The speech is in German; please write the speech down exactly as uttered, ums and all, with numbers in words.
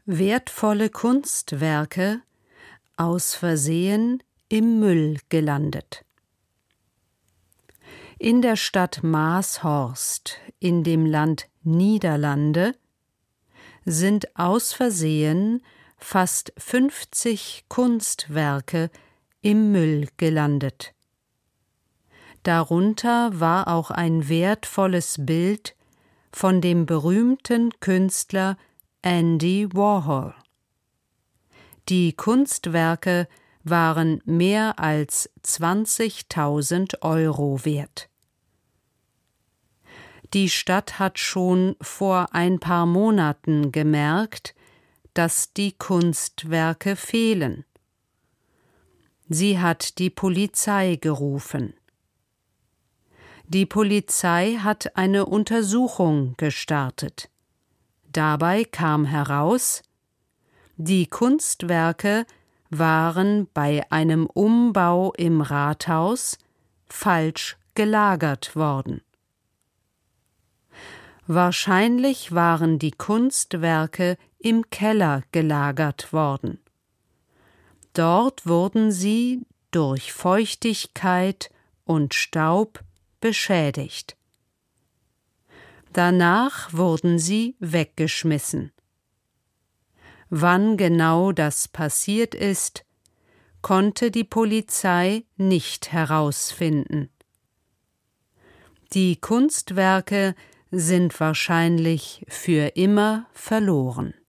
Wertvolle Kunstwerke aus Versehen im Müll gelandet. In der Stadt Maashorst in dem Land Niederlande sind aus Versehen fast fünfzig Kunstwerke im Müll gelandet. Darunter war auch ein wertvolles Bild von dem berühmten Künstler Andy Warhol. Die Kunstwerke waren mehr als zwanzigtausend Euro wert. Die Stadt hat schon vor ein paar Monaten gemerkt, dass die Kunstwerke fehlen. Sie hat die Polizei gerufen. Die Polizei hat eine Untersuchung gestartet. Dabei kam heraus, die Kunstwerke waren bei einem Umbau im Rathaus falsch gelagert worden. Wahrscheinlich waren die Kunstwerke im Keller gelagert worden. Dort wurden sie durch Feuchtigkeit und Staub beschädigt. Danach wurden sie weggeschmissen. Wann genau das passiert ist, konnte die Polizei nicht herausfinden. Die Kunstwerke sind wahrscheinlich für immer verloren.